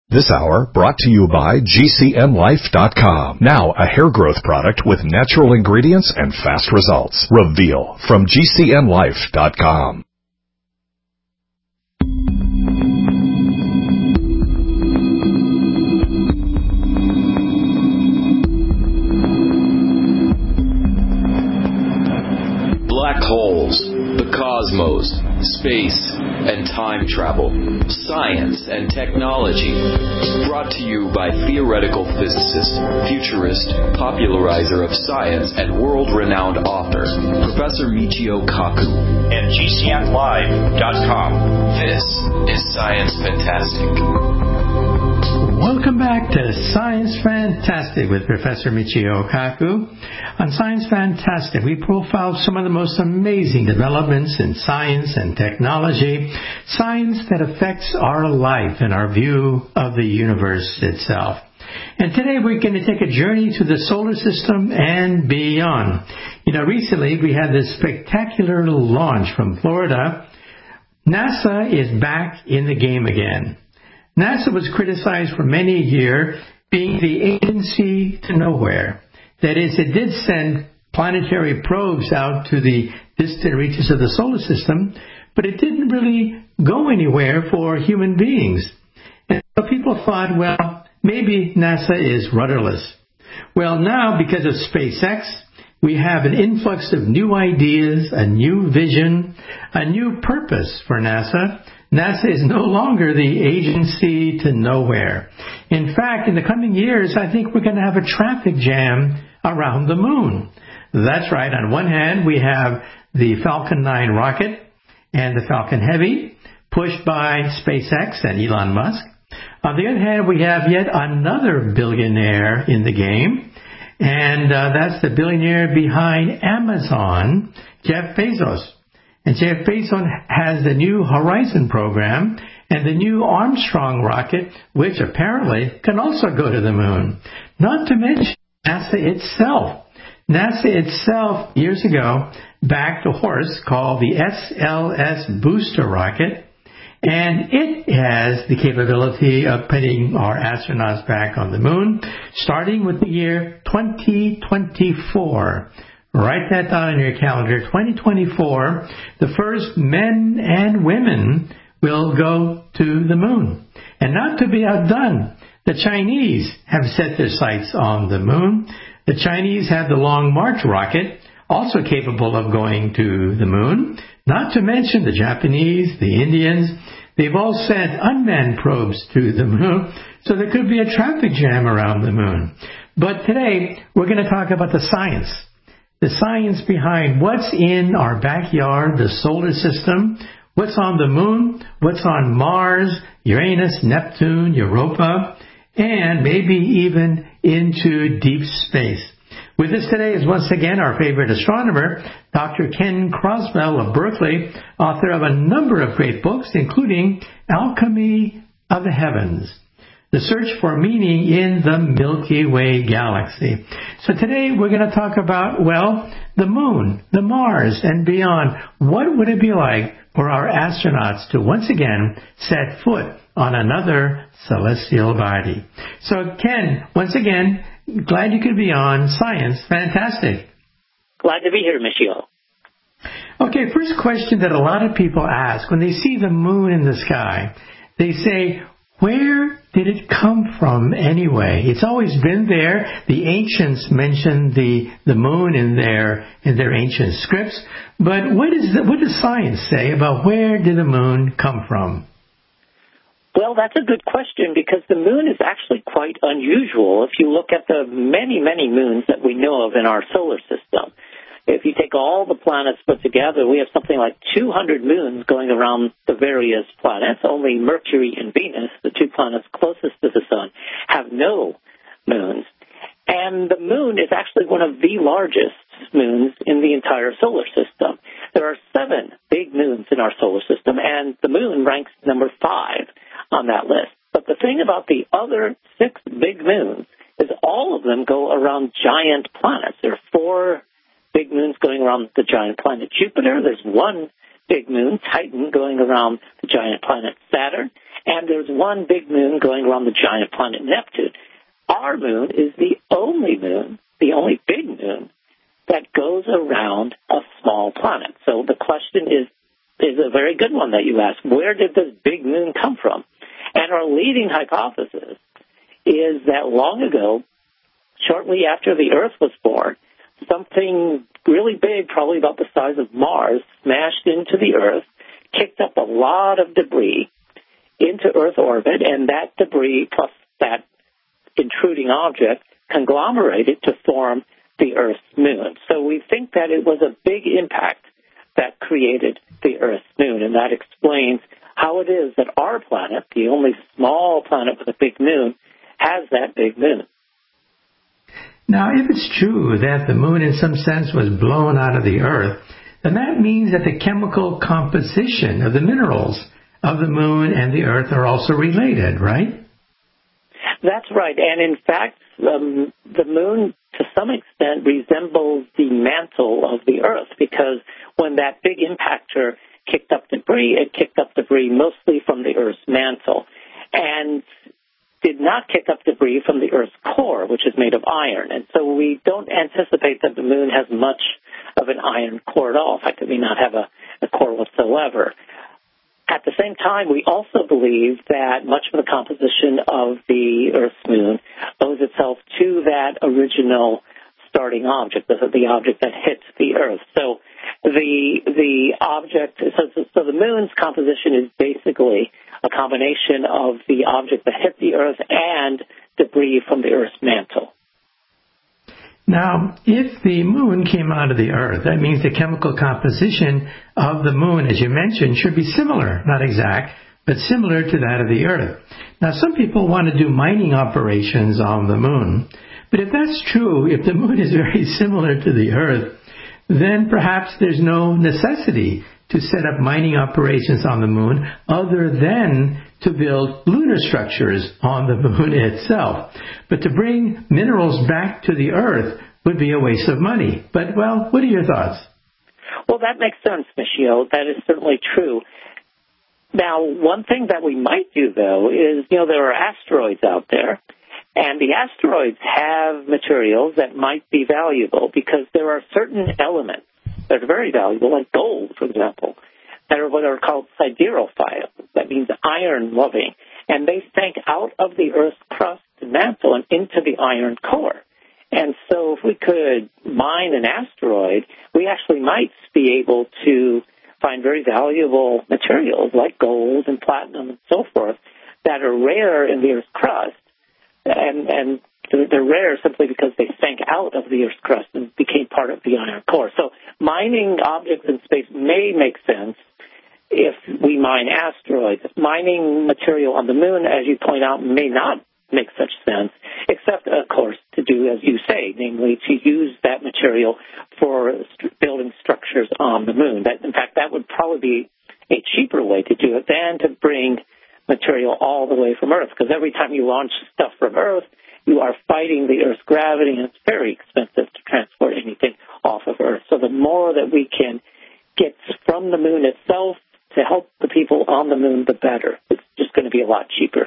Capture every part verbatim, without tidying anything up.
This hour brought to you by G C N Life dot com. Now a hair growth product with natural ingredients and fast results. Reveal from G C N Life dot com. Black holes, the cosmos, space, and time travel, science and technology. Brought to you by theoretical physicist, futurist, popularizer of science, and world-renowned author, Professor Michio Kaku. And G C N Live dot com. This is Science Fantastic. Welcome back to Science Fantastic with Professor Michio Kaku. On Science Fantastic, we profile some of the most amazing developments in science and technology, science that affects our life and our view of the universe itself. And today we're going to take a journey to the solar system and beyond. You know, recently we had this spectacular launch from Florida. NASA is back in the game again. NASA was criticized for many a year being the agency to nowhere. That is, it did send planetary probes out to the distant reaches of the solar system, but it didn't really go anywhere for human beings. And so people thought, well, maybe NASA is rudderless. Well, now, because of SpaceX, we have an influx of new ideas, a new vision, a new purpose for NASA. NASA is no longer the agency to nowhere. In fact, in the coming years, I think we're going to have a traffic jam around the moon. That's right. On one hand, we have the Falcon nine rocket and the Falcon Heavy pushed by SpaceX and Elon Musk. On the other hand, we have yet another billionaire in the game, and uh, that's the billionaire behind Amazon, Jeff Bezos. And Jeff Bezos has the New Horizon program and the new Armstrong rocket, which apparently can also go to the moon. Not to mention NASA itself. NASA itself, years ago, backed a horse called the S L S booster rocket, and it has the capability of putting our astronauts back on the moon, starting with the year twenty twenty-four. Write that down on your calendar. twenty twenty-four, the first men and women will go to the moon. And not to be outdone, the Chinese have set their sights on the moon. The Chinese have the Long March rocket, also capable of going to the moon. Not to mention the Japanese, the Indians. They've all sent unmanned probes to the moon, so there could be a traffic jam around the moon. But today, we're going to talk about the science. The science behind what's in our backyard, the solar system, what's on the moon, what's on Mars, Uranus, Neptune, Europa, and maybe even into deep space. With us today is once again our favorite astronomer, Doctor Ken Croswell of Berkeley, author of a number of great books, including Alchemy of the Heavens, The Search for Meaning in the Milky Way Galaxy. So today we're going to talk about, well, the moon, the Mars, and beyond. What would it be like for our astronauts to once again set foot on another celestial body? So Ken, once again, glad you could be on Science Fantastic. Glad to be here, Michio. Okay, first question that a lot of people ask when they see the moon in the sky, they say, where did it come from anyway? It's always been there. The ancients mentioned the, the moon in their in their ancient scripts. But what is the, what does science say about where did the moon come from? Well, that's a good question because the moon is actually quite unusual if you look at the many, many moons that we know of in our solar system. If you take all the planets put together, we have something like two hundred moons going around the various planets. Only Mercury and Venus, the two planets closest to the sun, have no moons. And the moon is actually one of the largest moons in the entire solar system. There are seven big moons in our solar system, and the moon ranks number five on that list. But the thing about the other six big moons is all of them go around giant planets. There are four big moons going around the giant planet Jupiter. There's one big moon, Titan, going around the giant planet Saturn. And there's one big moon going around the giant planet Neptune. Our moon is the only moon, the only big moon, that goes around a small planet. So the question is, is a very good one that you asked. Where did this big moon come from? And our leading hypothesis is that long ago, shortly after the Earth was born, something really big, probably about the size of Mars, smashed into the Earth, kicked up a lot of debris into Earth orbit, and that debris plus that intruding object conglomerated to form the Earth's moon. So we think that it was a big impact that created the Earth's moon, and that explains how it is that our planet, the only small planet with a big moon, has that big moon. Now, if it's true that the moon in some sense was blown out of the Earth, then that means that the chemical composition of the minerals of the moon and the Earth are also related, right? That's right. And in fact, um, the moon, to some extent, resembles the mantle of the Earth, because when that big impactor kicked up debris, it kicked up debris mostly from the Earth's mantle, and did not kick up debris from the Earth's core, which is made of iron. And so we don't anticipate that the moon has much of an iron core at all. In fact, it may not have a, a core whatsoever. At the same time, we also believe that much of the composition of the Earth's moon owes itself to that original starting object, the, the object that hit the Earth. So the the object, so, so the moon's composition is basically a combination of the object that hit the Earth and debris from the Earth's mantle. Now, if the moon came out of the Earth, that means the chemical composition of the moon, as you mentioned, should be similar, not exact, but similar to that of the Earth. Now, some people want to do mining operations on the moon, but if that's true, if the moon is very similar to the Earth, then perhaps there's no necessity to set up mining operations on the moon other than to build lunar structures on the moon itself. But to bring minerals back to the Earth would be a waste of money. But, well, what are your thoughts? Well, that makes sense, Michio. That is certainly true. Now, one thing that we might do, though, is, you know, there are asteroids out there, and the asteroids have materials that might be valuable because there are certain elements that are very valuable, like gold, for example, that are what are called siderophiles. That means iron-loving. And they sank out of the Earth's crust and mantle and into the iron core. And so if we could mine an asteroid, we actually might be able to find very valuable materials like gold and platinum and so forth that are rare in the Earth's crust. And, and they're rare simply because they sank out of the Earth's crust and became part of the iron core. So mining objects in space may make sense if we mine asteroids. Mining material on the moon, as you point out, may not make such sense, except, of course, to do as you say, namely to use that material for st- building structures on the moon. That, in fact, that would probably be a cheaper way to do it than to bring material all the way from Earth, because every time you launch stuff from Earth, you are fighting the Earth's gravity, and it's very expensive to transport anything off of Earth. So the more that we can get from the moon itself to help the people on the moon, the better. It's just going to be a lot cheaper.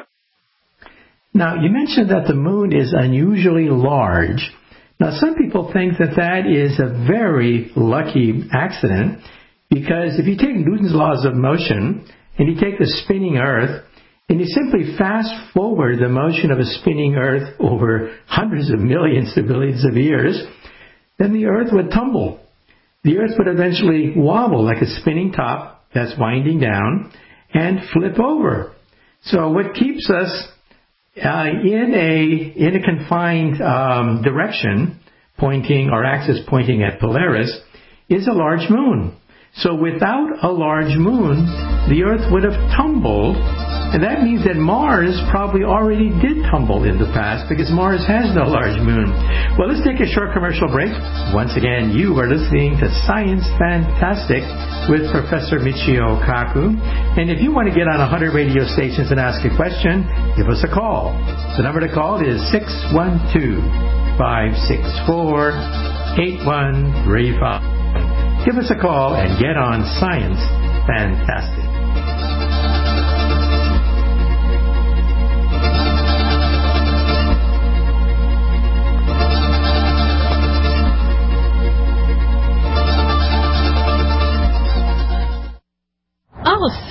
Now, you mentioned that the moon is unusually large. Now, some people think that that is a very lucky accident, because if you take Newton's laws of motion and you take the spinning Earth and you simply fast forward the motion of a spinning Earth over hundreds of millions to billions of years, then the Earth would tumble. The Earth would eventually wobble like a spinning top that's winding down and flip over. So what keeps us uh, in a in a confined um, direction, pointing our axis pointing at Polaris, is a large moon. So without a large moon, the Earth would have tumbled, and that means that Mars probably already did tumble in the past, because Mars has no large moon. Well, let's take a short commercial break. Once again, you are listening to Science Fantastic with Professor Michio Kaku. And if you want to get on one hundred radio stations and ask a question, give us a call. The number to call is six one two, five six four, eight one three five. Give us a call and get on Science Fantastic.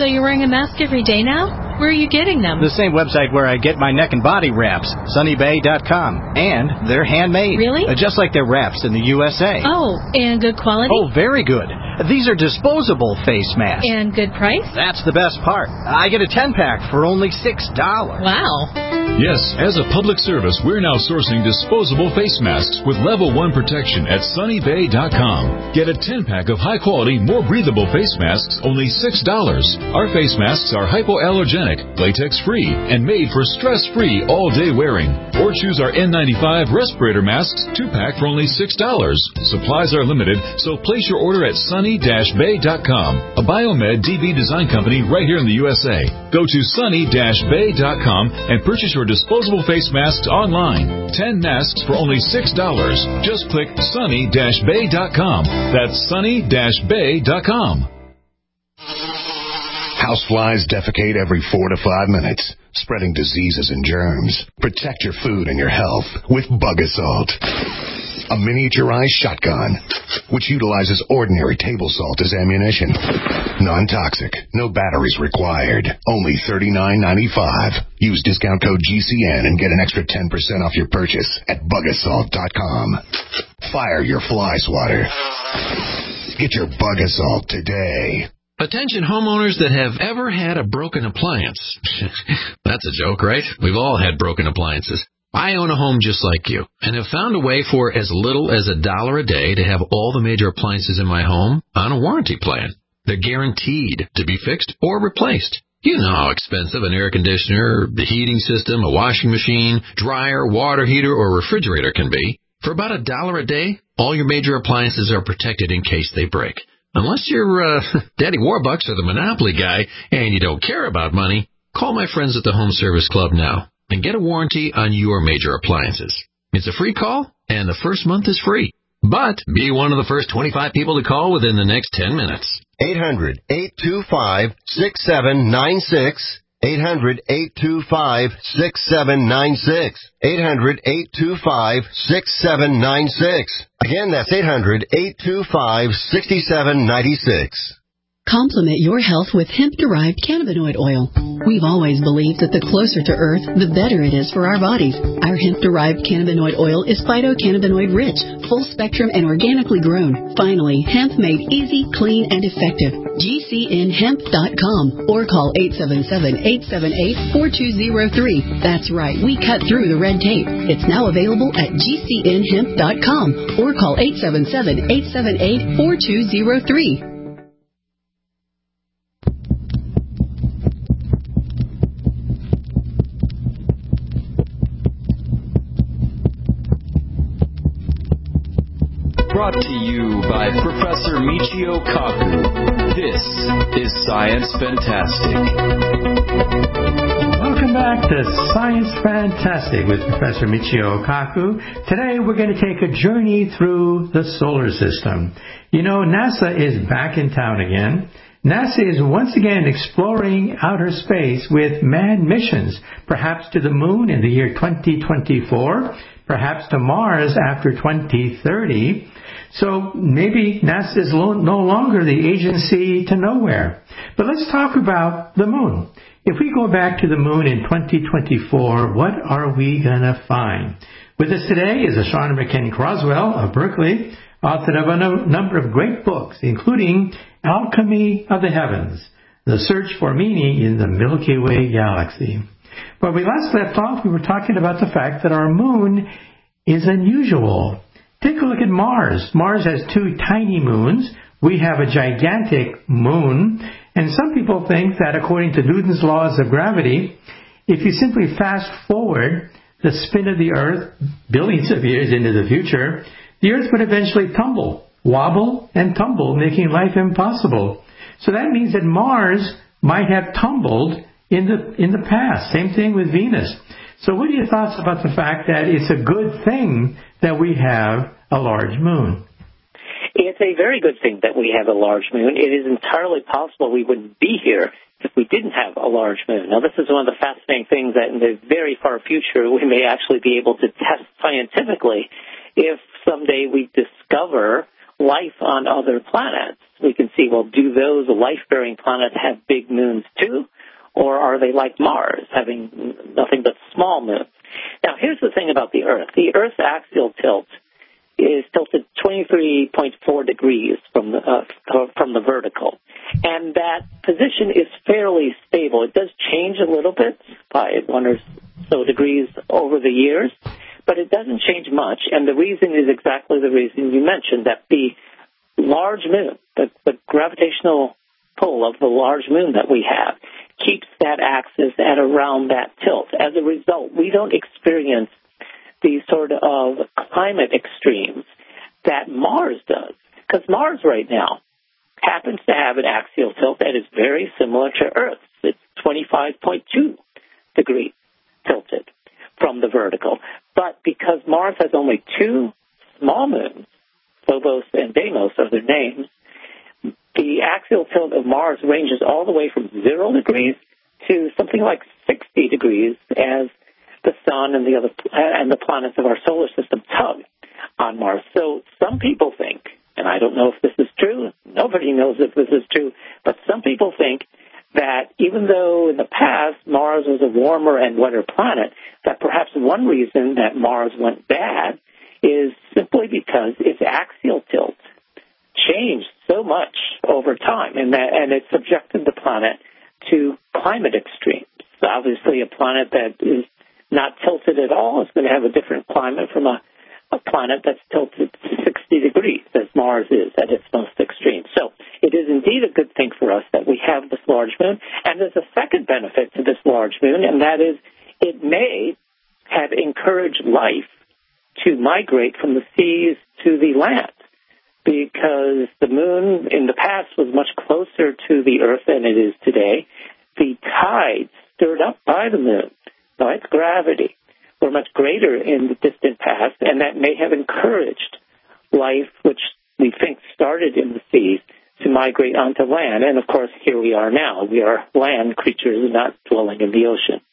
So you're wearing a mask every day now? Where are you getting them? The same website where I get my neck and body wraps, sunny bay dot com. And they're handmade. Really? Uh, just like their wraps in the U S A. Oh, and good quality? Oh, very good. These are disposable face masks. And good price? That's the best part. I get a ten-pack for only six dollars. Wow. Yes, as a public service, we're now sourcing disposable face masks with level one protection at sunny bay dot com. Get a ten-pack of high-quality, more breathable face masks, only six dollars. Our face masks are hypoallergenic, latex-free, and made for stress-free all-day wearing. Or choose our N ninety-five respirator masks two-pack for only six dollars. Supplies are limited, so place your order at sunny bay dot com, a Biomed D B design company right here in the U S A. Go to sunny bay dot com and purchase your disposable face masks online. ten masks for only six dollars. Just click sunny bay dot com. That's sunny bay dot com. Houseflies defecate every four to five minutes, spreading diseases and germs. Protect your food and your health with Bug Assault, a miniaturized shotgun which utilizes ordinary table salt as ammunition. Non-toxic, no batteries required. Only thirty-nine ninety-five. Use discount code G C N and get an extra ten percent off your purchase at bug assault dot com. Fire your fly swatter. Get your Bug Assault today. Attention homeowners that have ever had a broken appliance. That's a joke, right? We've all had broken appliances. I own a home just like you and have found a way for as little as a dollar a day to have all the major appliances in my home on a warranty plan. They're guaranteed to be fixed or replaced. You know how expensive an air conditioner, the heating system, a washing machine, dryer, water heater, or refrigerator can be. For about a dollar a day, all your major appliances are protected in case they break. Unless you're uh, Daddy Warbucks or the Monopoly guy and you don't care about money, call my friends at the Home Service Club now and get a warranty on your major appliances. It's a free call, and the first month is free. But be one of the first twenty-five people to call within the next ten minutes. eight hundred, eight two five, six seven nine six. eight hundred, eight two five, six seven nine six. eight hundred, eight two five, six seven nine six. Again, that's eight hundred, eight two five, six seven nine six. Complement your health with hemp-derived cannabinoid oil. We've always believed that the closer to Earth, the better it is for our bodies. Our hemp-derived cannabinoid oil is phytocannabinoid-rich, full-spectrum, and organically grown. Finally, hemp made easy, clean, and effective. G C N hemp dot com or call eight seven seven, eight seven eight, four two zero three. That's right, we cut through the red tape. It's now available at G C N hemp dot com or call eight seven seven, eight seven eight, four two zero three. Brought to you by Professor Michio Kaku. This is Science Fantastic. Welcome back to Science Fantastic with Professor Michio Kaku. Today we're going to take a journey through the solar system. You know, NASA is back in town again. NASA is once again exploring outer space with manned missions, perhaps to the moon in the year twenty twenty-four, perhaps to Mars after twenty thirty. So maybe NASA is no longer the agency to nowhere. But let's talk about the moon. If we go back to the moon in twenty twenty-four, what are we going to find? With us today is astronomer Ken Croswell of Berkeley, author of a no- number of great books, including Alchemy of the Heavens, The Search for Meaning in the Milky Way Galaxy. When we last left off, we were talking about the fact that our moon is unusual. Take a look at Mars. Mars has two tiny moons. We have a gigantic moon. And some people think that according to Newton's laws of gravity, if you simply fast forward the spin of the Earth billions of years into the future, the Earth would eventually tumble, wobble, and tumble, making life impossible. So that means that Mars might have tumbled in the in the past. Same thing with Venus. So what are your thoughts about the fact that it's a good thing that we have a large moon? It's a very good thing that we have a large moon. It is entirely possible we wouldn't be here if we didn't have a large moon. Now, this is one of the fascinating things that in the very far future we may actually be able to test scientifically if someday we discover life on other planets. we can see, well, do those life-bearing planets have big moons too? Or are they like Mars, having nothing but small moons? Now, here's the thing about the Earth. The Earth's axial tilt is tilted twenty-three point four degrees from the, uh, from the vertical. And that position is fairly stable. It does change a little bit by one or so degrees over the years, but it doesn't change much. And the reason is exactly the reason you mentioned, that the large moon, the, the gravitational pull of the large moon that we have, keeps that axis at around that tilt. As a result, we don't experience these sort of climate extremes that Mars does. Because Mars right now happens to have an axial tilt that is very similar to Earth's. It's twenty-five point two degrees tilted from the vertical. But because Mars has only two small moons, Phobos and Deimos are their names, the axial tilt of Mars ranges all the way from zero degrees to something like sixty degrees as the sun and the other and the planets of our solar system tug on Mars. So some people think, and I don't know if this is true, nobody knows if this is true, but some people think that even though in the past Mars was a warmer and wetter planet, that perhaps one reason that Mars went bad is simply because its axial tilt changed so much over time, and that and it subjected the planet to climate extremes. So obviously, a planet that is not tilted at all is going to have a different climate from a, a planet that's tilted sixty degrees, as Mars is at its most extreme. So it is indeed a good thing for us that we have this large moon. And there's a second benefit to this large moon, and that is it may have encouraged life to migrate from the seas to the land, because the moon in the past was much closer to the Earth than it is today. The tides stirred up by the moon, by its gravity, were much greater in the distant past, and that may have encouraged life, which we think started in the seas, to migrate onto land. And, of course, here we are now. We are land creatures, not dwelling in the ocean.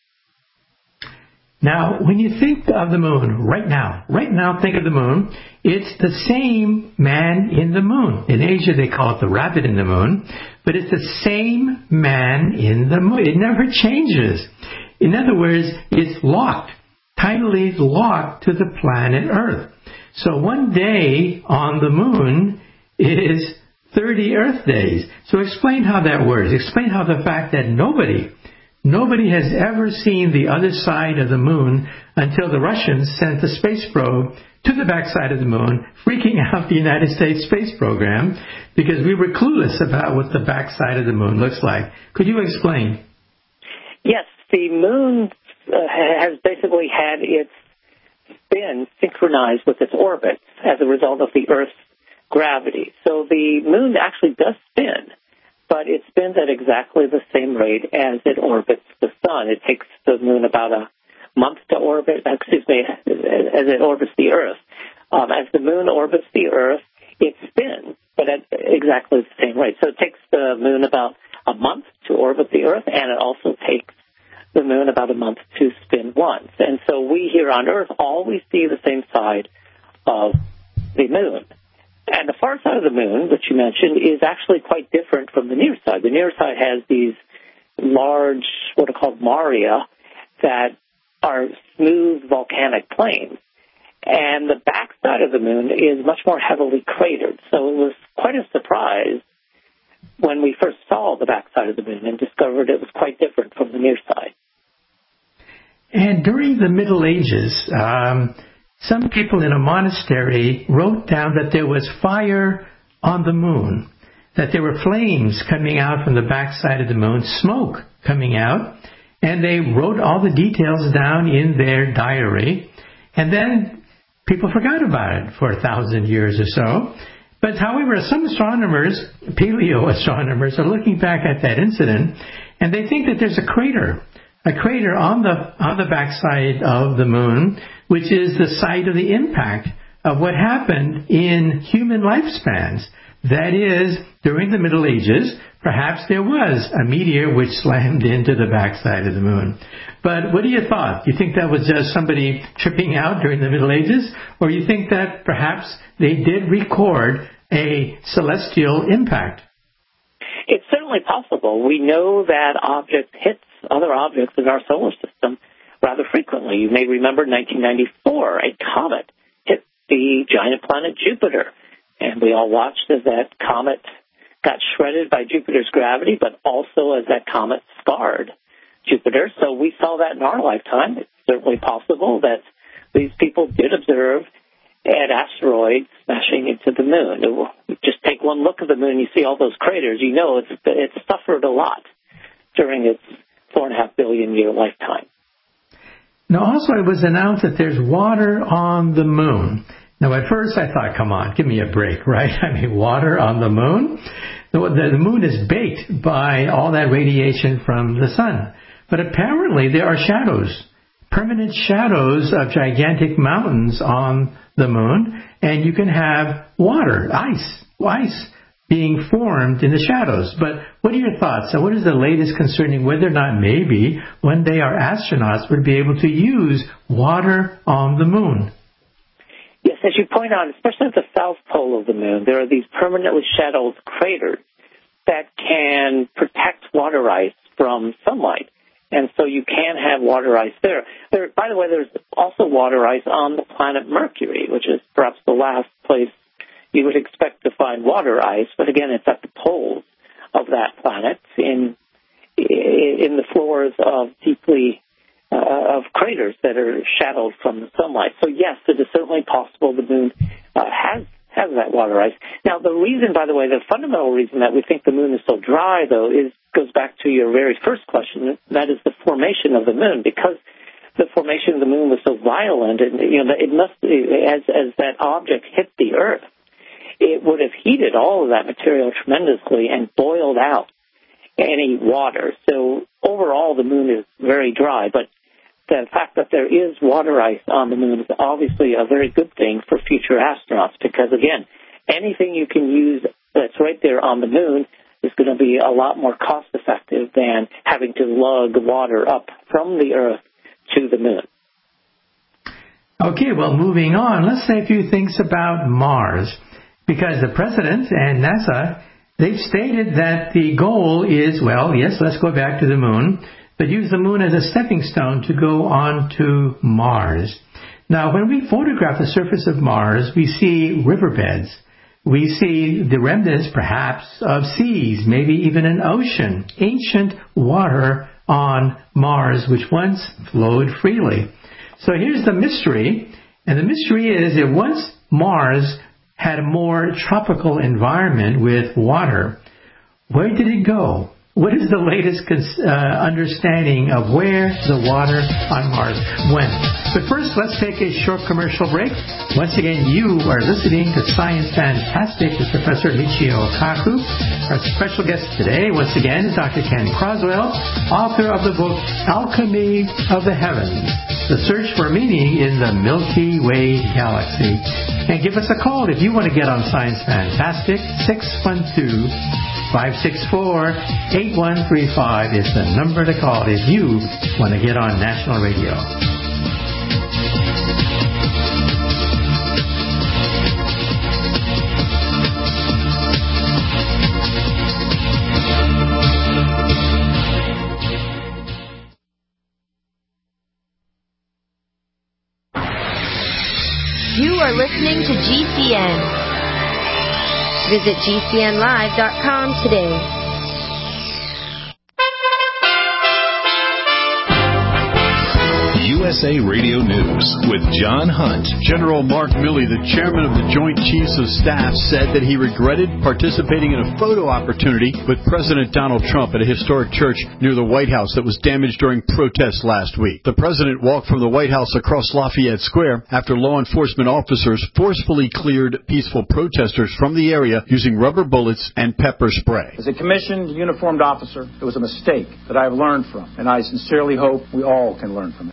Now, when you think of the moon, right now, right now think of the moon, it's the same man in the moon. In Asia, they call it the rabbit in the moon, but it's the same man in the moon. It never changes. In other words, it's locked, tightly locked to the planet Earth. So one day on the moon is thirty Earth days. So explain how that works. Explain how the fact that nobody Nobody has ever seen the other side of the moon until the Russians sent the space probe to the backside of the moon, freaking out the United States space program because we were clueless about what the backside of the moon looks like. Could you explain? Yes, the moon uh, has basically had its spin synchronized with its orbit as a result of the Earth's gravity. So the moon actually does spin, but it spins at exactly the same rate as it orbits the sun. It takes the moon about a month to orbit, excuse me, as it orbits the Earth. Um, as the moon orbits the Earth, it spins, but at exactly the same rate. So it takes the moon about a month to orbit the Earth, and it also takes the moon about a month to spin once. And so we here on Earth always see the same side of the moon. And the far side of the moon, which you mentioned, is actually quite different from the near side. The near side has these large, what are called maria, that are smooth volcanic plains. And the back side of the moon is much more heavily cratered. So it was quite a surprise when we first saw the back side of the moon and discovered it was quite different from the near side. And during the Middle Ages, um, some people in a monastery wrote down that there was fire on the moon, that there were flames coming out from the backside of the moon, smoke coming out, and they wrote all the details down in their diary, and then people forgot about it for a thousand years or so. But however, some astronomers, paleo-astronomers, are looking back at that incident, and they think that there's a crater, a crater on the on the backside of the moon, which is the site of the impact of what happened in human lifespans. That is, during the Middle Ages, perhaps there was a meteor which slammed into the backside of the moon. But what do you thought? Do you think that was just somebody tripping out during the Middle Ages? Or you think that perhaps they did record a celestial impact? It's certainly possible. We know that objects hit other objects in our solar system rather frequently. You may remember in nineteen ninety-four, a comet hit the giant planet Jupiter, and we all watched as that comet got shredded by Jupiter's gravity, but also as that comet scarred Jupiter. So we saw that in our lifetime. It's certainly possible that these people did observe an asteroid smashing into the moon. It will, just take one look at the moon, you see all those craters, you know it's it's suffered a lot during its four and a half billion year lifetime. Now, also it was announced that there's water on the moon. Now, at first I thought, come on, give me a break, right? I mean, water on the moon? The, the, the moon is baked by all that radiation from the sun. But apparently there are shadows, permanent shadows of gigantic mountains on the moon, and you can have water, ice, ice being formed in the shadows. But what are your thoughts? So what is the latest concerning whether or not maybe one day our astronauts would be able to use water on the moon? Yes, as you point out, especially at the south pole of the moon, there are these permanently shadowed craters that can protect water ice from sunlight. And so you can have water ice there. there. By the way, there's also water ice on the planet Mercury, which is perhaps the last place you would expect to find water ice. But again, it's at the poles of that planet in in the floors of deeply uh, of craters that are shadowed from the sunlight. So yes, it is certainly possible the moon uh, has has that water ice. Now, the reason, by the way, the fundamental reason that we think the moon is so dry, though, is goes back to your very first question. That is the formation of the moon, because the formation of the moon was so violent, and you know, it must as as that object hit the Earth, it would have heated all of that material tremendously and boiled out any water. So overall, the moon is very dry, but the fact that there is water ice on the moon is obviously a very good thing for future astronauts, because, again, anything you can use that's right there on the moon is going to be a lot more cost-effective than having to lug water up from the Earth to the moon. Okay, well, moving on, let's say a few things about Mars, because the President and NASA, they've stated that the goal is, well, yes, let's go back to the moon, but use the moon as a stepping stone to go on to Mars. Now, when we photograph the surface of Mars, we see riverbeds. We see the remnants, perhaps, of seas, maybe even an ocean, ancient water on Mars, which once flowed freely. So here's the mystery, and the mystery is that once Mars had a more tropical environment with water, where did it go? What is the latest uh, understanding of where the water on Mars went? But first, let's take a short commercial break. Once again, you are listening to Science Fantastic with Professor Michio Kaku. Our special guest today, once again, is Doctor Ken Croswell, author of the book Alchemy of the Heavens, The Search for Meaning in the Milky Way Galaxy. And give us a call if you want to get on Science Fantastic. six one two, five six four, eight one three five is the number to call if you want to get on national radio. You are listening to G C N. Visit G C N live dot com today. U S A Radio News with John Hunt. General Mark Milley, the chairman of the Joint Chiefs of Staff, said that he regretted participating in a photo opportunity with President Donald Trump at a historic church near the White House that was damaged during protests last week. The president walked from the White House across Lafayette Square after law enforcement officers forcefully cleared peaceful protesters from the area using rubber bullets and pepper spray. As a commissioned, uniformed officer, it was a mistake that I have learned from, and I sincerely hope we all can learn from it. I should not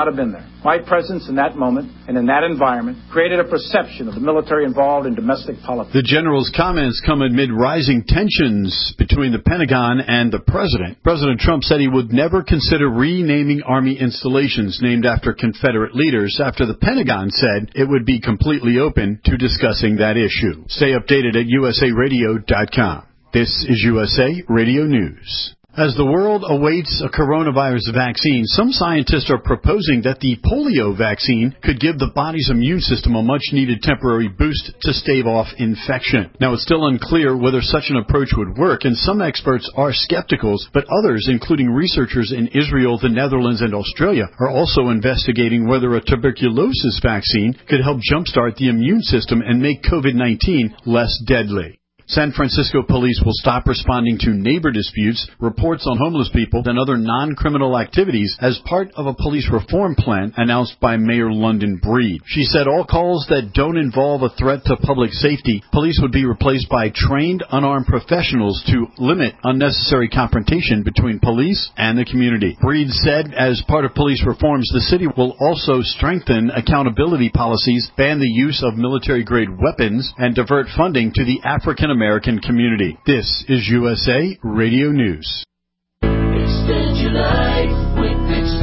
not have been there. My presence in that moment and in that environment created a perception of the military involved in domestic politics. The general's comments come amid rising tensions between the Pentagon and the president. President Trump said he would never consider renaming Army installations named after Confederate leaders after the Pentagon said it would be completely open to discussing that issue. Stay updated at U S A radio dot com. This is U S A Radio News. As the world awaits a coronavirus vaccine, some scientists are proposing that the polio vaccine could give the body's immune system a much-needed temporary boost to stave off infection. Now, it's still unclear whether such an approach would work, and some experts are skeptical, but others, including researchers in Israel, the Netherlands, and Australia, are also investigating whether a tuberculosis vaccine could help jumpstart the immune system and make COVID nineteen less deadly. San Francisco police will stop responding to neighbor disputes, reports on homeless people, and other non-criminal activities as part of a police reform plan announced by Mayor London Breed. She said all calls that don't involve a threat to public safety, police would be replaced by trained, unarmed professionals to limit unnecessary confrontation between police and the community. Breed said as part of police reforms, the city will also strengthen accountability policies, ban the use of military-grade weapons, and divert funding to the African American community. This is U S A Radio News. Extend your life with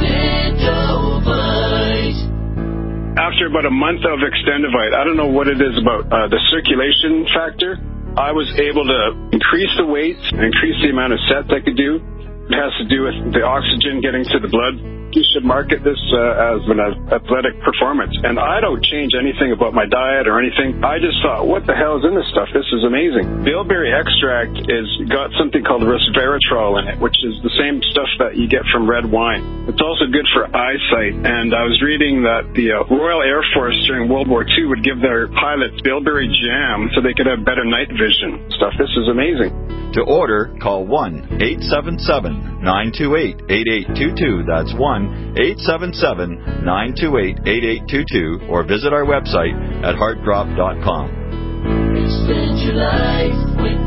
Extendovite. After about a month of Extendovite, I don't know what it is about uh, the circulation factor, I was able to increase the weight, increase the amount of sets I could do. It has to do with the oxygen getting to the blood. You should market this uh, as an athletic performance. And I don't change anything about my diet or anything. I just thought, what the hell is in this stuff? This is amazing. Bilberry extract is got something called resveratrol in it, which is the same stuff that you get from red wine. It's also good for eyesight. And I was reading that the uh, Royal Air Force during World War Two would give their pilots bilberry jam so they could have better night vision stuff. This is amazing. To order, call one eight seven seven, nine two eight, eight eight two two. That's one eight seven seven, nine two eight, eight eight two two, or visit our website at heart drop dot com. Extend your life with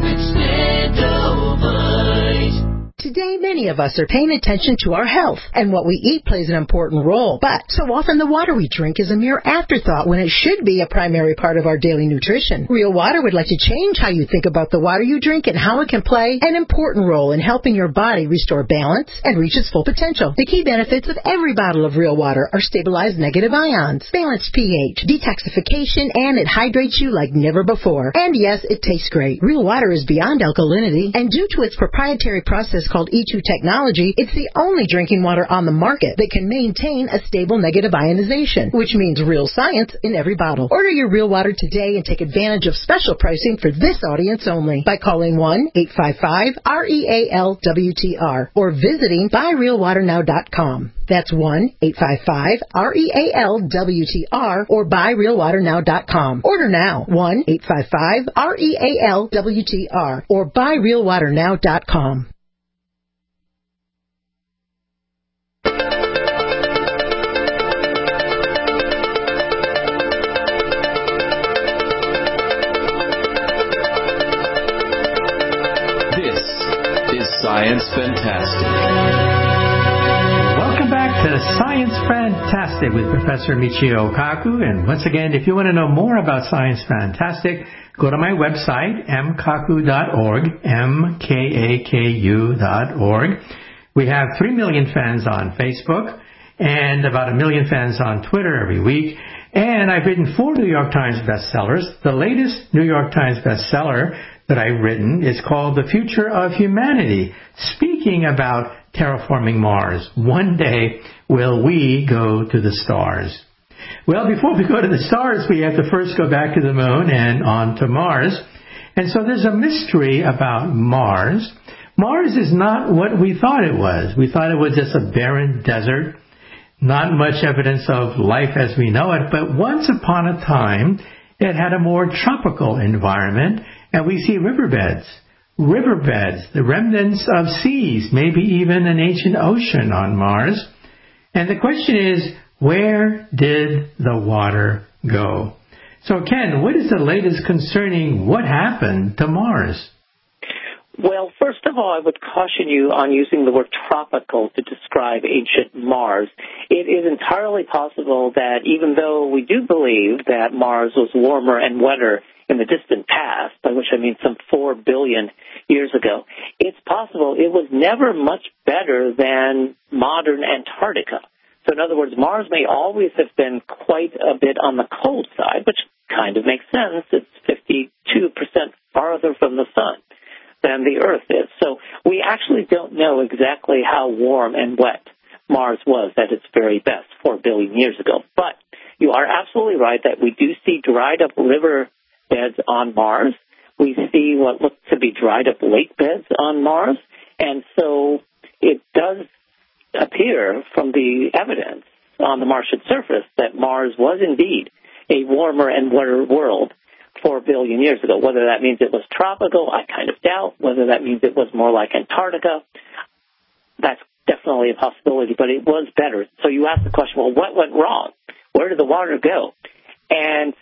Extendovite. Today, many of us are paying attention to our health, and what we eat plays an important role. But so often the water we drink is a mere afterthought when it should be a primary part of our daily nutrition. Real Water would like to change how you think about the water you drink and how it can play an important role in helping your body restore balance and reach its full potential. The key benefits of every bottle of Real Water are stabilized negative ions, balanced pH, detoxification, and it hydrates you like never before. And yes, it tastes great. Real Water is beyond alkalinity, and due to its proprietary process called E two technology, it's the only drinking water on the market that can maintain a stable negative ionization, which means real science in every bottle. Order your Real Water today and take advantage of special pricing for this audience only by calling one eight five five, R E A L W T R or visiting buy real water now dot com. That's one eight five five, R E A L W T R or buy real water now dot com. Order now, one eight five five, R E A L W T R or buy real water now dot com. Science Fantastic. Welcome back to Science Fantastic with Professor Michio Kaku. And once again, if you want to know more about Science Fantastic, go to my website, m kaku dot org, M K A K U dot org. We have three million fans on Facebook and about a million fans on Twitter every week. And I've written four New York Times bestsellers. The latest New York Times bestseller that I've written is called The Future of Humanity, speaking about terraforming Mars. One day, will we go to the stars? Well, before we go to the stars, we have to first go back to the moon and on to Mars. And so there's a mystery about Mars. Mars is not what we thought it was. We thought it was just a barren desert, not much evidence of life as we know it. But once upon a time, it had a more tropical environment, and we see riverbeds, riverbeds, the remnants of seas, maybe even an ancient ocean on Mars. And the question is, where did the water go? So, Ken, what is the latest concerning what happened to Mars? Well, first of all, I would caution you on using the word tropical to describe ancient Mars. It is entirely possible that even though we do believe that Mars was warmer and wetter in the distant past, by which I mean some four billion years ago, it's possible it was never much better than modern Antarctica. So in other words, Mars may always have been quite a bit on the cold side, which kind of makes sense. It's fifty-two percent farther from the sun than the Earth is. So we actually don't know exactly how warm and wet Mars was at its very best four billion years ago. But you are absolutely right that we do see dried up river beds on Mars. We see what look to be dried up lake beds on Mars. And so it does appear from the evidence on the Martian surface that Mars was indeed a warmer and wetter world four billion years ago. Whether that means it was tropical, I kind of doubt. Whether that means it was more like Antarctica, that's definitely a possibility, but it was better. So you ask the question, well, what went wrong? Where did the water go? And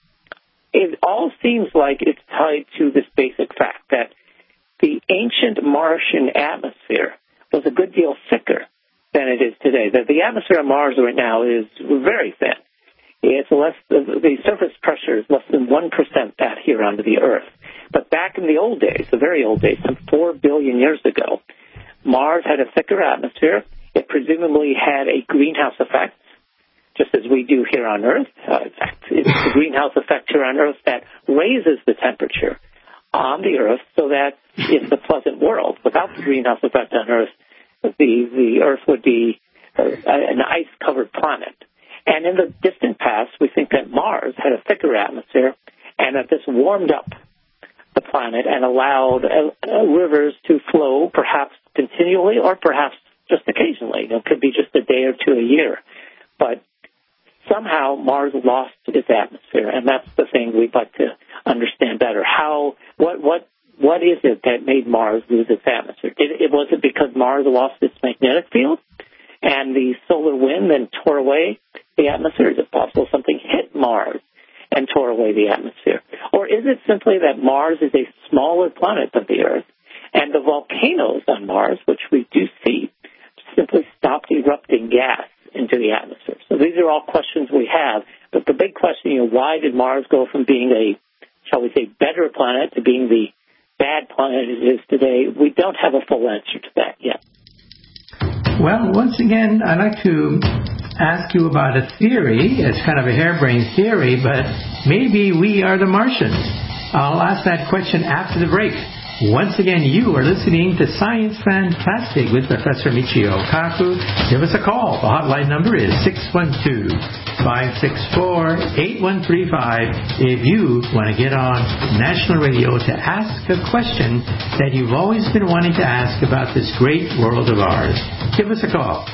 it all seems like it's tied to this basic fact that the ancient Martian atmosphere was a good deal thicker than it is today. That the atmosphere on Mars right now is very thin. It's less, the surface pressure is less than one percent that here onto the Earth. But back in the old days, the very old days, some four billion years ago, Mars had a thicker atmosphere. It presumably had a greenhouse effect, just as we do here on Earth. Uh, in fact, it's the greenhouse effect here on Earth that raises the temperature on the Earth so that it's a pleasant world. Without the greenhouse effect on Earth, the, the Earth would be uh, an ice-covered planet. And in the distant past, we think that Mars had a thicker atmosphere and that this warmed up the planet and allowed uh, uh, rivers to flow perhaps continually or perhaps just occasionally. It could be just a day or two a year. But somehow Mars lost its atmosphere, and that's the thing we'd like to understand better. How, what, what, what is it that made Mars lose its atmosphere? Did it, was it because Mars lost its magnetic field and the solar wind then tore away the atmosphere? Is it possible something hit Mars and tore away the atmosphere? Or is it simply that Mars is a smaller planet than the Earth, and the volcanoes on Mars, which we do see, simply stopped erupting gas into the atmosphere? So these are all questions we have. But the big question, you know, why did Mars go from being a, shall we say, better planet to being the bad planet it is today? We don't have a full answer to that yet. Well, once again, I'd like to ask you about a theory. It's kind of a harebrained theory, but maybe we are the Martians. I'll ask that question after the break. Once again, you are listening to Science Fantastic with Professor Michio Kaku. Give us a call. The hotline number is six one two, five six four, eight one three five if you want to get on national radio to ask a question that you've always been wanting to ask about this great world of ours. Give us a call.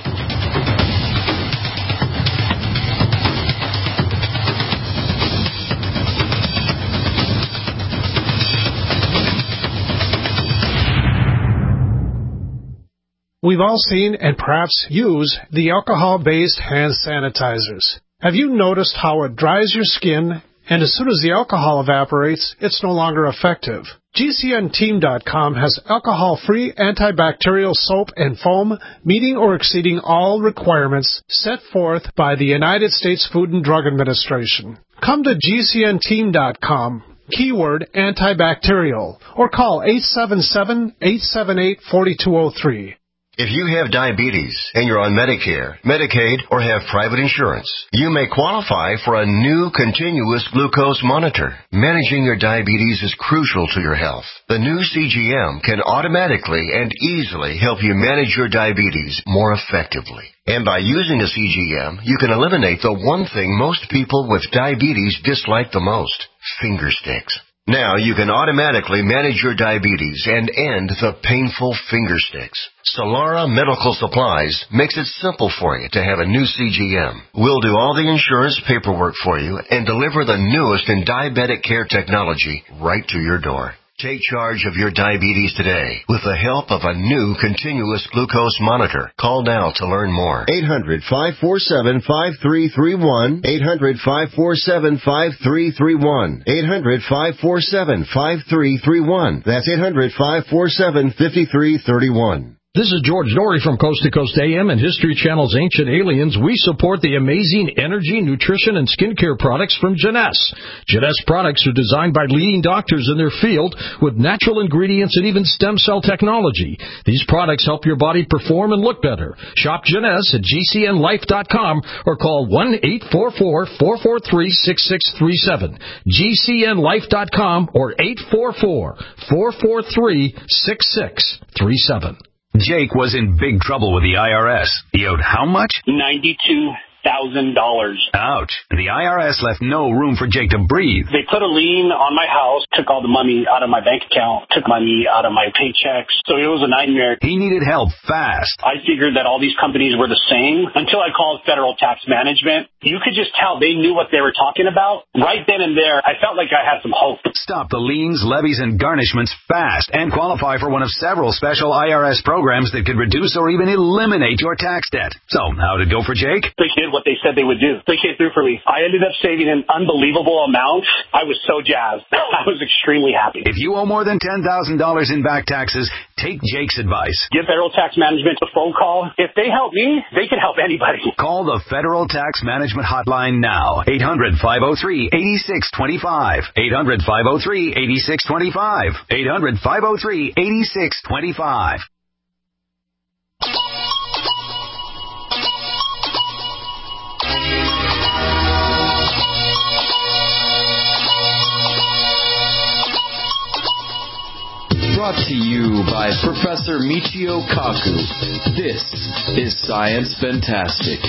We've all seen and perhaps use the alcohol-based hand sanitizers. Have you noticed how it dries your skin, and as soon as the alcohol evaporates, it's no longer effective? G C N team dot com has alcohol-free antibacterial soap and foam meeting or exceeding all requirements set forth by the United States Food and Drug Administration. Come to G C N team dot com. Keyword antibacterial, or call eight seven seven, eight seven eight, four two zero three. If you have diabetes and you're on Medicare, Medicaid, or have private insurance, you may qualify for a new continuous glucose monitor. Managing your diabetes is crucial to your health. The new C G M can automatically and easily help you manage your diabetes more effectively. And by using the C G M, you can eliminate the one thing most people with diabetes dislike the most: finger sticks. Now you can automatically manage your diabetes and end the painful finger sticks. Solara Medical Supplies makes it simple for you to have a new C G M. We'll do all the insurance paperwork for you and deliver the newest in diabetic care technology right to your door. Take charge of your diabetes today with the help of a new continuous glucose monitor. Call now to learn more. eight hundred, five four seven, five three three one. eight hundred, five four seven, five three three one. eight hundred, five four seven, five three three one. That's eight hundred, five four seven, five three three one. This is George Norrie from Coast to Coast A M and History Channel's Ancient Aliens. We support the amazing energy, nutrition, and skincare products from Jeunesse. Jeunesse products are designed by leading doctors in their field with natural ingredients and even stem cell technology. These products help your body perform and look better. Shop Jeunesse at G C N life dot com or call one eight four four, four four three, six six three seven. G C N life dot com or eight four four, four four three, six six three seven. Jake was in big trouble with the I R S. He owed how much? ninety-two thousand dollars. Ouch. The I R S left no room for Jake to breathe. They put a lien on my house, took all the money out of my bank account, took money out of my paychecks. So it was a nightmare. He needed help fast. I figured that all these companies were the same until I called Federal Tax Management. You could just tell they knew what they were talking about. Right then and there, I felt like I had some hope. Stop the liens, levies, and garnishments fast and qualify for one of several special I R S programs that could reduce or even eliminate your tax debt. So, how'd it go for Jake? They did what they said they would do. They came through for me. I ended up saving an unbelievable amount. I was so jazzed. I was extremely happy. If you owe more than ten thousand dollars in back taxes, take Jake's advice. Give Federal Tax Management a phone call. If they help me, they can help anybody. Call the Federal Tax Management Hotline now. eight hundred, five oh three, eight six two five. eight hundred, five oh three, eight six two five. eight hundred, five oh three, eight six two five. Brought to you by Professor Michio Kaku. This is Science Fantastic.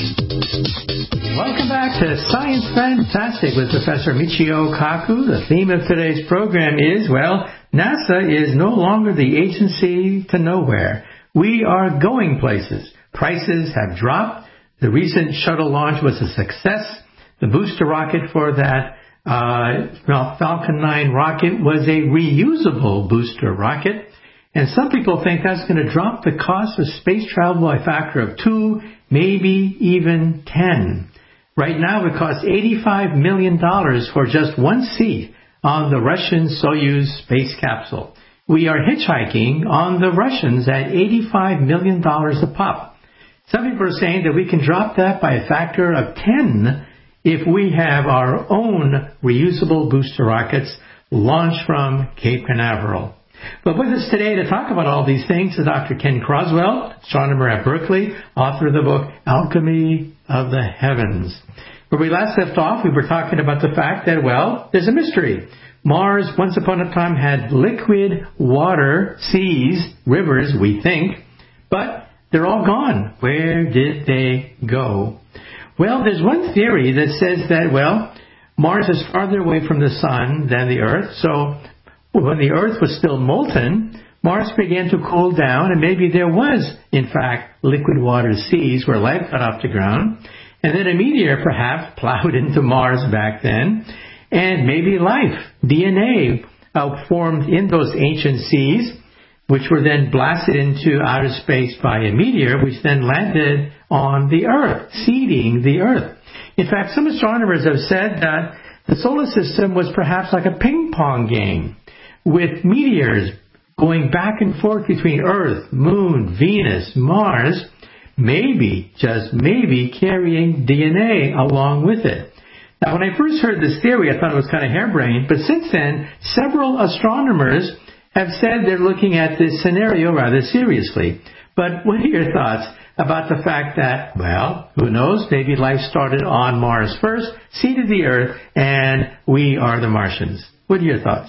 Welcome back to Science Fantastic with Professor Michio Kaku. The theme of today's program is, well, NASA is no longer the agency to nowhere. We are going places. Prices have dropped. The recent shuttle launch was a success. The booster rocket for that Uh, well, Falcon nine rocket was a reusable booster rocket, and some people think that's going to drop the cost of space travel by a factor of two, maybe even ten. Right now, it costs eighty-five million dollars for just one seat on the Russian Soyuz space capsule. We are hitchhiking on the Russians at eighty-five million dollars a pop. Some people are saying that we can drop that by a factor of ten if we have our own reusable booster rockets launched from Cape Canaveral. But with us today to talk about all these things is Doctor Ken Croswell, astronomer at Berkeley, author of the book Alchemy of the Heavens. Where we last left off, we were talking about the fact that, well, there's a mystery. Mars, once upon a time, had liquid water, seas, rivers, we think, but they're all gone. Where did they go? Well, there's one theory that says that, well, Mars is farther away from the sun than the Earth, so when the Earth was still molten, Mars began to cool down, and maybe there was, in fact, liquid water seas where life got off the ground, and then a meteor perhaps plowed into Mars back then, and maybe life, D N A, uh, formed in those ancient seas, which were then blasted into outer space by a meteor, which then landed on the Earth, seeding the Earth. In fact, some astronomers have said that the solar system was perhaps like a ping pong game, with meteors going back and forth between Earth, Moon, Venus, Mars, maybe, just maybe, carrying D N A along with it. Now, when I first heard this theory, I thought it was kind of harebrained, but since then, several astronomers have said they're looking at this scenario rather seriously. But what are your thoughts about the fact that, well, who knows, maybe life started on Mars first, seeded the Earth, and we are the Martians? What are your thoughts?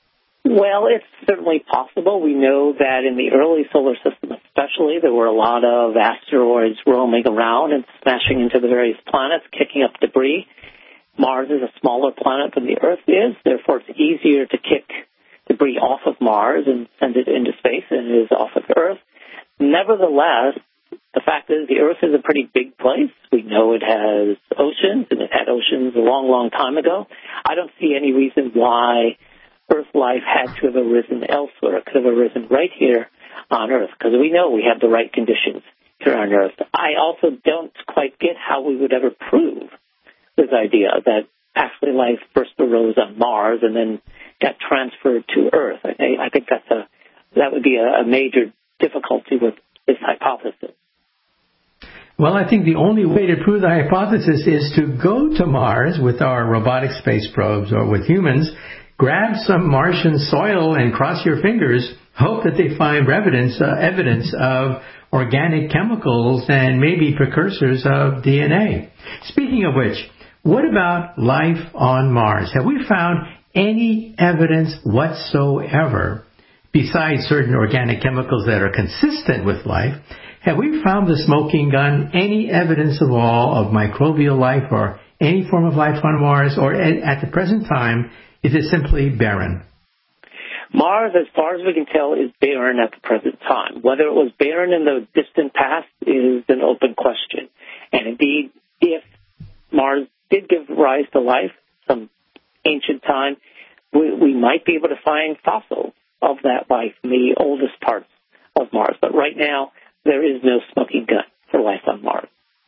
Well, it's certainly possible. We know that in the early solar system especially, there were a lot of asteroids roaming around and smashing into the various planets, kicking up debris. Mars is a smaller planet than the Earth is, therefore it's easier to kick debris off of Mars and send it into space than it is off of Earth. Nevertheless, the fact is the Earth is a pretty big place. We know it has oceans, and it had oceans a long, long time ago. I don't see any reason why Earth life had to have arisen elsewhere. It could have arisen right here on Earth, because we know we have the right conditions here on Earth. I also don't quite get how we would ever prove this idea that actually life first arose on Mars and then got transferred to Earth. I, I think that's a that would be a, a major difficulty with this hypothesis. Well, I think the only way to prove the hypothesis is to go to Mars with our robotic space probes or with humans, grab some Martian soil and cross your fingers, hope that they find evidence, uh, evidence of organic chemicals and maybe precursors of D N A. Speaking of which, what about life on Mars? Have we found any evidence whatsoever, besides certain organic chemicals that are consistent with life? Have we found the smoking gun, any evidence at all of microbial life or any form of life on Mars, or at the present time, is it simply barren? Mars, as far as we can tell, is barren at the present time. Whether it was barren in the distant past is an open question. And indeed, if Mars did give rise to life some ancient time, we, we might be able to find fossils of that life in the oldest parts of Mars. But right now, there is no smoking gun for life on Mars.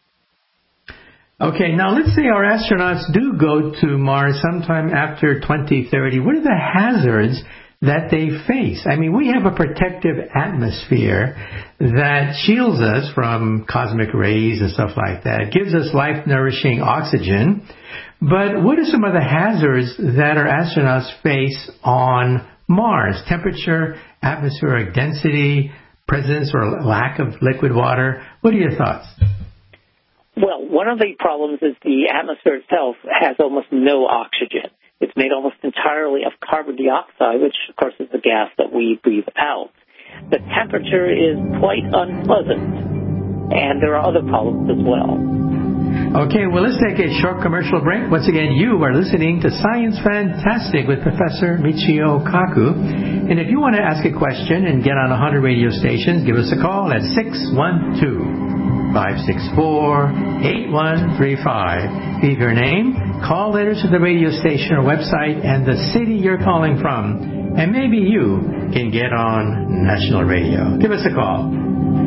Okay, now let's say our astronauts do go to Mars sometime after twenty thirty. What are the hazards that they face? I mean, we have a protective atmosphere that shields us from cosmic rays and stuff like that. It gives us life-nourishing oxygen. But what are some of the hazards that our astronauts face on Mars? Temperature, atmospheric density, presence or lack of liquid water. What are your thoughts? Well, one of the problems is the atmosphere itself has almost no oxygen. It's made almost entirely of carbon dioxide, which, of course, is the gas that we breathe out. The temperature is quite unpleasant, and there are other problems as well. Okay, well, let's take a short commercial break. Once again, you are listening to Science Fantastic with Professor Michio Kaku. And if you want to ask a question and get on one hundred radio stations, give us a call at six one two, five six four, eight one three five. Leave your name, call letters to the radio station or website, and the city you're calling from. And maybe you can get on national radio. Give us a call.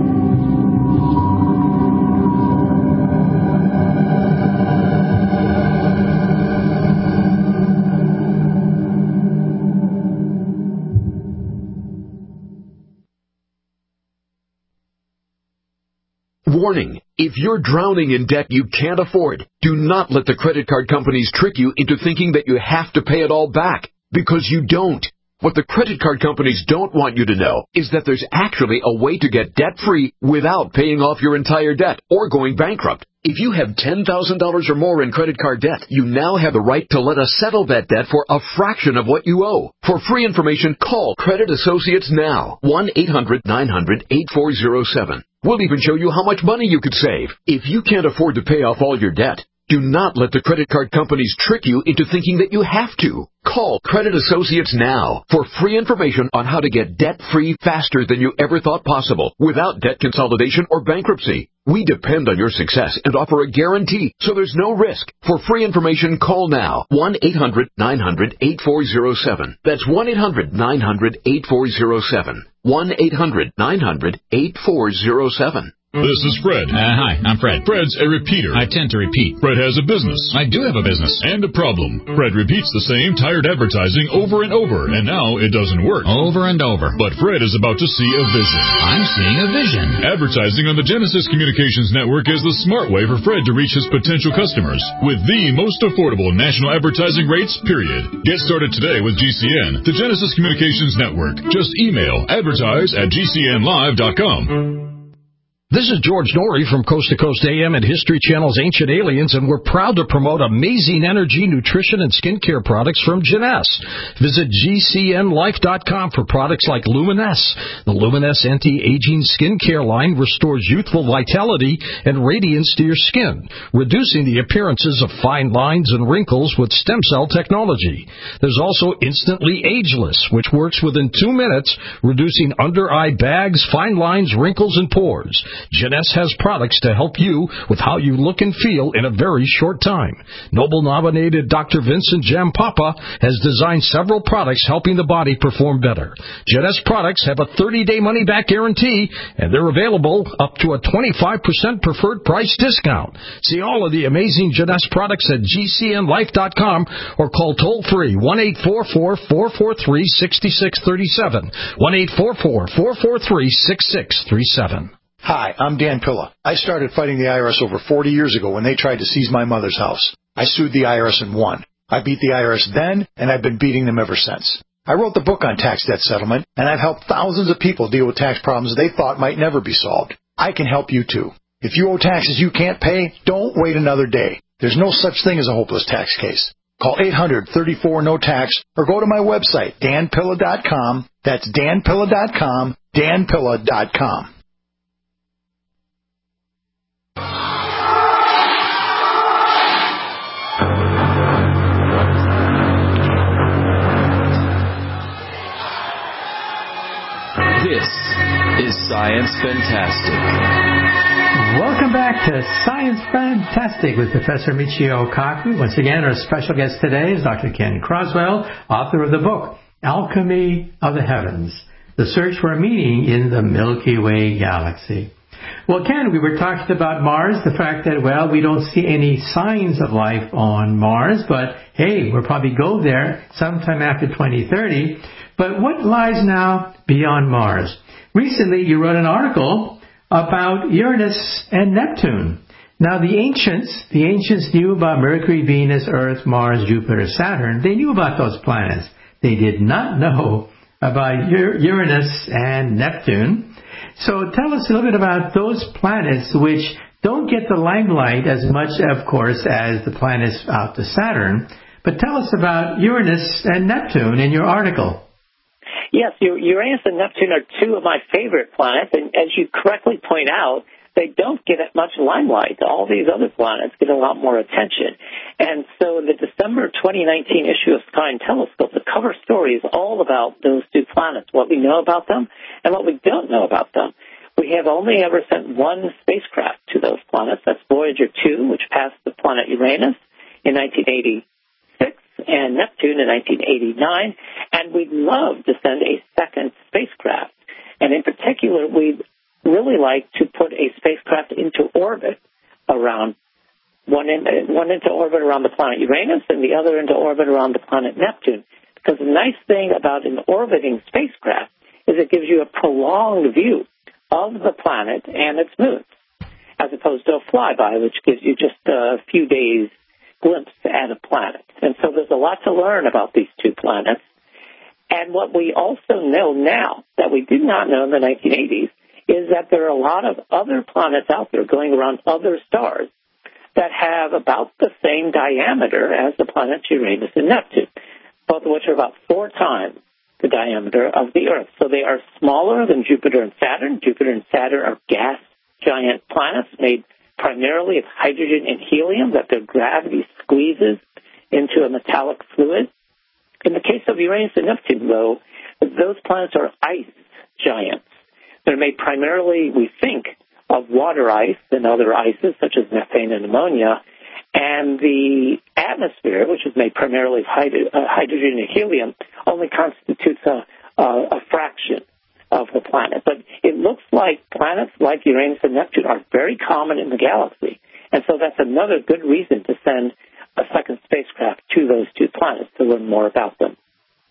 Warning, if you're drowning in debt you can't afford, do not let the credit card companies trick you into thinking that you have to pay it all back, because you don't. What the credit card companies don't want you to know is that there's actually a way to get debt-free without paying off your entire debt or going bankrupt. If you have ten thousand dollars or more in credit card debt, you now have the right to let us settle that debt for a fraction of what you owe. For free information, call Credit Associates now, one eight hundred nine hundred eight four zero seven. We'll even show you how much money you could save. If you can't afford to pay off all your debt, do not let the credit card companies trick you into thinking that you have to. Call Credit Associates now for free information on how to get debt-free faster than you ever thought possible without debt consolidation or bankruptcy. We depend on your success and offer a guarantee, so there's no risk. For free information, call now, one eight hundred nine hundred eight four zero seven. That's one eight hundred nine hundred eight four zero seven. one eight hundred nine hundred eight four zero seven. This is Fred. Uh, hi, I'm Fred. Fred's a repeater. I tend to repeat. Fred has a business. I do have a business. And a problem. Fred repeats the same tired advertising over and over, and now it doesn't work. Over and over. But Fred is about to see a vision. I'm seeing a vision. Advertising on the Genesis Communications Network is the smart way for Fred to reach his potential customers with the most affordable national advertising rates, period. Get started today with G C N, the Genesis Communications Network. Just email advertise at g c n live dot com. This is George Norrie from Coast to Coast A M and History Channel's Ancient Aliens, and we're proud to promote amazing energy, nutrition, and skincare products from Jeunesse. Visit g c n life dot com for products like Luminesse. The Luminesse anti-aging skincare line restores youthful vitality and radiance to your skin, reducing the appearances of fine lines and wrinkles with stem cell technology. There's also Instantly Ageless, which works within two minutes, reducing under-eye bags, fine lines, wrinkles, and pores. Jeunesse has products to help you with how you look and feel in a very short time. Nobel-nominated Doctor Vincent Jampapa has designed several products helping the body perform better. Jeunesse products have a thirty-day money-back guarantee, and they're available up to a twenty-five percent preferred price discount. See all of the amazing Jeunesse products at G C N life dot com or call toll-free one eight four four, four four three, six six three seven, one eight four four, four four three, six six three seven. Hi, I'm Dan Pilla. I started fighting the I R S over forty years ago when they tried to seize my mother's house. I sued the I R S and won. I beat the I R S then, and I've been beating them ever since. I wrote the book on tax debt settlement, and I've helped thousands of people deal with tax problems they thought might never be solved. I can help you, too. If you owe taxes you can't pay, don't wait another day. There's no such thing as a hopeless tax case. Call eight hundred, thirty-four, no tax or go to my website, dan pilla dot com. That's dan pilla dot com, dan pilla dot com. This is Science Fantastic. Welcome back to Science Fantastic with Professor Michio Kaku. Once again, our special guest today is Doctor Ken Croswell, author of the book, Alchemy of the Heavens, The Search for a Meaning in the Milky Way Galaxy. Well, Ken, we were talking about Mars, the fact that, well, we don't see any signs of life on Mars, but hey, we'll probably go there sometime after twenty thirty. But what lies now beyond Mars? Recently, you wrote an article about Uranus and Neptune. Now, the ancients, the ancients knew about Mercury, Venus, Earth, Mars, Jupiter, Saturn. They knew about those planets. They did not know about Uranus and Neptune. So tell us a little bit about those planets which don't get the limelight as much, of course, as the planets out to Saturn. But tell us about Uranus and Neptune in your article. Yes, Uranus and Neptune are two of my favorite planets, and as you correctly point out, they don't get much limelight. All these other planets get a lot more attention. And so in the December twenty nineteen issue of Sky and Telescope, the cover story is all about those two planets, what we know about them and what we don't know about them. We have only ever sent one spacecraft to those planets. That's Voyager two, which passed the planet Uranus in nineteen eighty-six, and Neptune in nineteen eighty-nine, and we'd love to send a second spacecraft. And in particular, we'd really like to put a spacecraft into orbit around, one, in, one into orbit around the planet Uranus and the other into orbit around the planet Neptune. Because the nice thing about an orbiting spacecraft is it gives you a prolonged view of the planet and its moons, as opposed to a flyby, which gives you just a few days glimpse at a planet. And so there's a lot to learn about these two planets. And what we also know now that we did not know in the nineteen eighties is that there are a lot of other planets out there going around other stars that have about the same diameter as the planets Uranus and Neptune, both of which are about four times the diameter of the Earth. So they are smaller than Jupiter and Saturn. Jupiter and Saturn are gas giant planets made primarily of hydrogen and helium that their gravity squeezes into a metallic fluid. In the case of Uranus and Neptune, though, those planets are ice giants. They're made primarily, we think, of water ice and other ices, such as methane and ammonia, and the atmosphere, which is made primarily of hydro- uh, hydrogen and helium, only constitutes a, a, a fraction of the planet. But it looks like planets like Uranus and Neptune are very common in the galaxy, and so that's another good reason to send a second spacecraft to those two planets to learn more about them.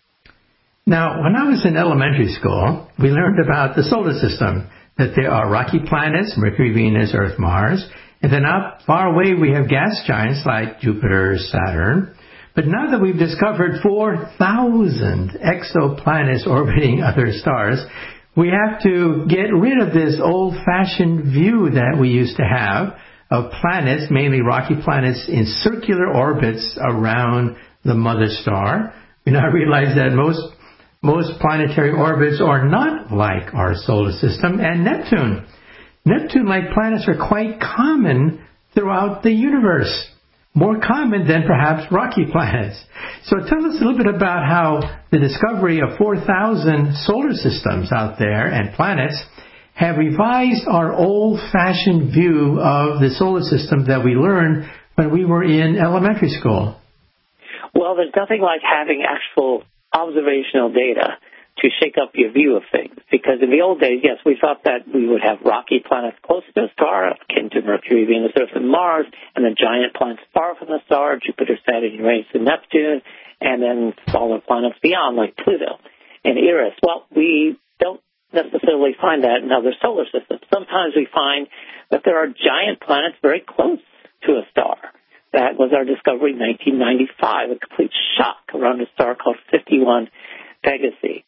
Now, when I was in elementary school, we learned about the solar system, that there are rocky planets, Mercury, Venus, Earth, Mars, and then out far away we have gas giants like Jupiter, Saturn. But now that we've discovered four thousand exoplanets orbiting other stars, we have to get rid of this old-fashioned view that we used to have of planets, mainly rocky planets, in circular orbits around the mother star. We now realize that most Most planetary orbits are not like our solar system, and Neptune. Neptune-like planets are quite common throughout the universe, more common than perhaps rocky planets. So tell us a little bit about how the discovery of four thousand solar systems out there and planets have revised our old-fashioned view of the solar system that we learned when we were in elementary school? Well, there's nothing like having actual observational data to shake up your view of things. Because in the old days, yes, we thought that we would have rocky planets close to a star, akin to Mercury, Venus, Earth, and Mars, and then giant planets far from the star, Jupiter, Saturn, Uranus, and Neptune, and then smaller planets beyond, like Pluto and Eris. Well, we don't necessarily find that in other solar systems. Sometimes we find that there are giant planets very close to a star. That was our discovery in nineteen ninety-five, a complete shock around a star called fifty-one Pegasi.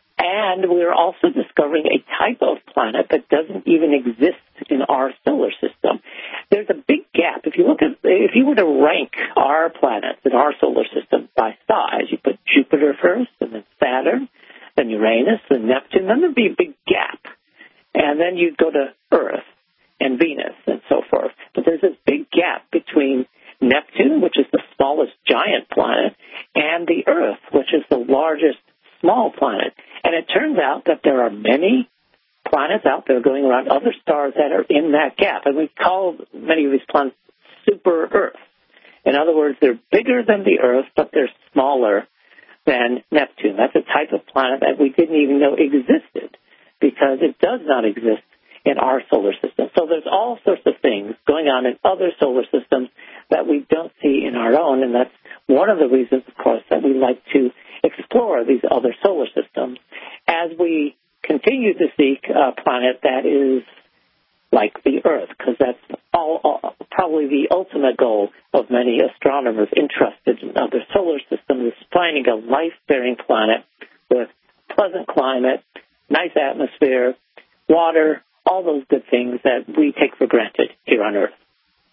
And we're also discovering a type of planet that doesn't even exist in our solar system. There's a big gap. If you look at, if you were to rank our planets in our solar system by size, you put Jupiter first, and then Saturn, then Uranus, then Neptune, then there'd be a big gap. And then you'd go to Earth and Venus and so forth. But there's this big gap between Neptune, which is the smallest giant planet, and the Earth, which is the largest small planet. And it turns out that there are many planets out there going around other stars that are in that gap. And we call many of these planets super Earth. In other words, they're bigger than the Earth, but they're smaller than Neptune. That's a type of planet that we didn't even know existed because it does not exist in our solar system. So there's all sorts of things going on in other solar systems that we don't see in our own, and that's one of the reasons, of course, that we like to explore these other solar systems as we continue to seek a planet that is like the Earth, because that's all, all, probably the ultimate goal of many astronomers interested in other solar systems, is finding a life-bearing planet with pleasant climate, nice atmosphere, water, all those good things that we take for granted here on Earth.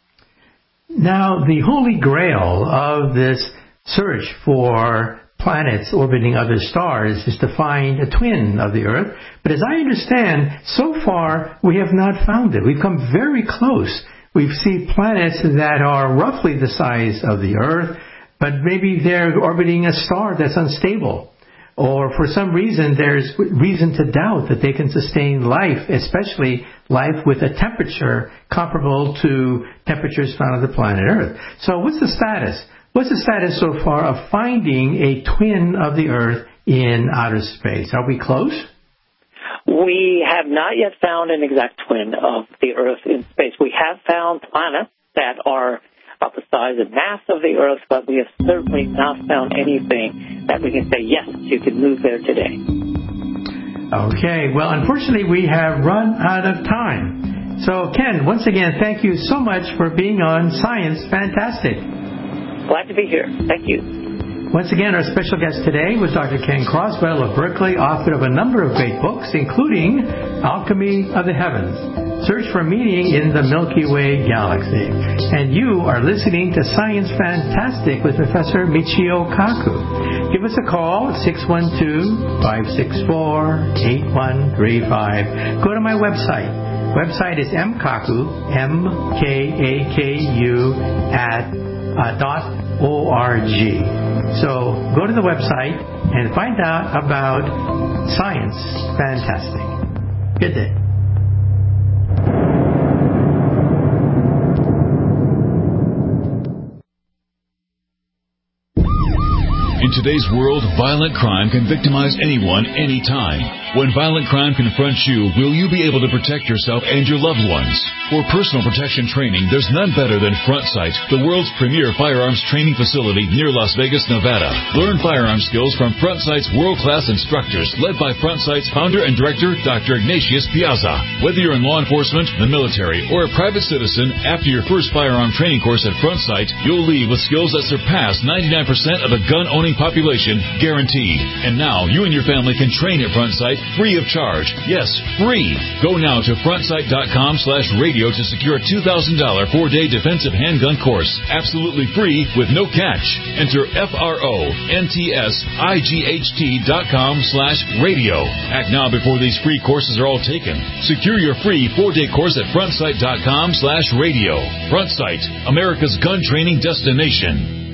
Now, the holy grail of this search for planets orbiting other stars is to find a twin of the Earth. But as I understand, so far we have not found it. We've come very close. We've seen planets that are roughly the size of the Earth, but maybe they're orbiting a star that's unstable. Or for some reason, there's reason to doubt that they can sustain life, especially life with a temperature comparable to temperatures found on the planet Earth. So what's the status? What's the status so far of finding a twin of the Earth in outer space? Are we close? We have not yet found an exact twin of the Earth in space. We have found planets that are about the size and mass of the Earth, but we have certainly not found anything that we can say, yes, you can move there today. Okay, well, unfortunately, we have run out of time. So, Ken, once again, thank you so much for being on Science Fantastic. Glad to be here. Thank you. Once again, our special guest today was Doctor Ken Croswell of Berkeley, author of a number of great books, including Alchemy of the Heavens, Search for Meaning in the Milky Way Galaxy. And you are listening to Science Fantastic with Professor Michio Kaku. Give us a call at six one two, five six four, eight one three five. Go to my website. Website is mkaku, M K A K U, at uh, dot O R G. So go to the website and find out about Science Fantastic. Good day. In today's world, violent crime can victimize anyone, anytime. When violent crime confronts you, will you be able to protect yourself and your loved ones? For personal protection training, there's none better than Front Sight, the world's premier firearms training facility near Las Vegas, Nevada. Learn firearm skills from Front Sight's world-class instructors, led by Front Sight's founder and director, Doctor Ignatius Piazza. Whether you're in law enforcement, the military, or a private citizen, after your first firearm training course at Front Sight, you'll leave with skills that surpass ninety-nine percent of the gun-owning population, guaranteed. And now, you and your family can train at Front Sight free of charge. Yes, free. Go now to frontsight.com slash radio to secure a two thousand dollars four-day defensive handgun course. Absolutely free with no catch. Enter F-R-O-N-T-S-I-G-H-T dot com slash radio. Act now before these free courses are all taken. Secure your free four-day course at frontsight.com slash radio. Front Sight, America's gun training destination.